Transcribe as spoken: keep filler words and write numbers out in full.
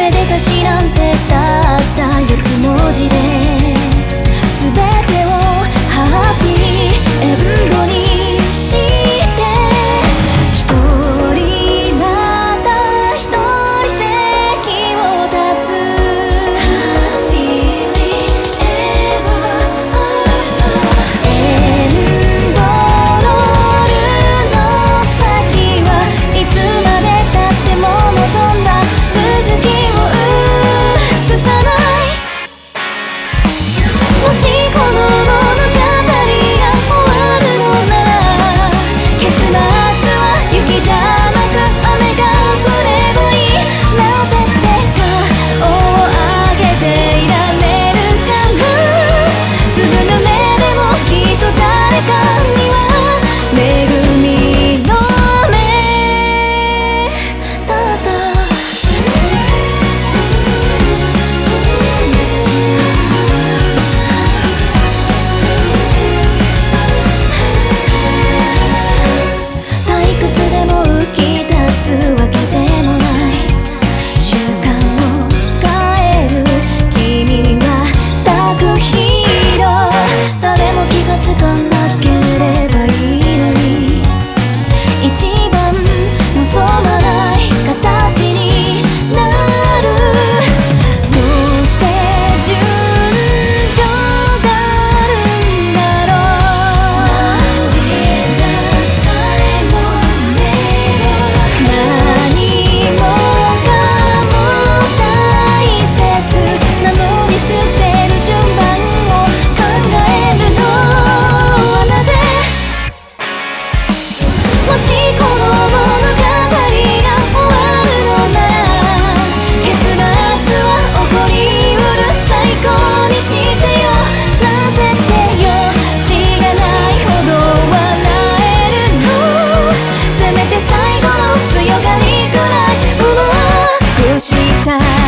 めでたしなんてたったよっつ文字で全てをハッピーエンドにして一人また一人席を立つ Happily ever after エンドロールの先はいつまでたっても望んだ続きを映さないもしこの物語が終わるのなら結末は雪じゃなく雨が降ればいいなぜって顔を上げていられるからずぶ濡れでもきっと誰かには恵みの目だった退屈でも浮き立つわけでもない習慣を変える君はダークヒーロー誰も気がつかなければいいのに一番望まない形になるどうして順序があるんだろう何もかも大切なのに捨てる順番を考えるのはなぜもしこの物語が終わるのなら結末は起こりうる最高にしてよなぜってよ血がないほど笑えるのせめて最後の強がりくらいうまくしたい